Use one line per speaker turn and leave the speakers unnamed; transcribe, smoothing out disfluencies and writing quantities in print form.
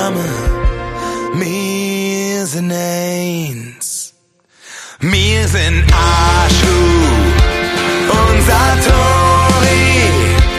zusammen, wir sind eins. Wir sind Aschhu und Saturn.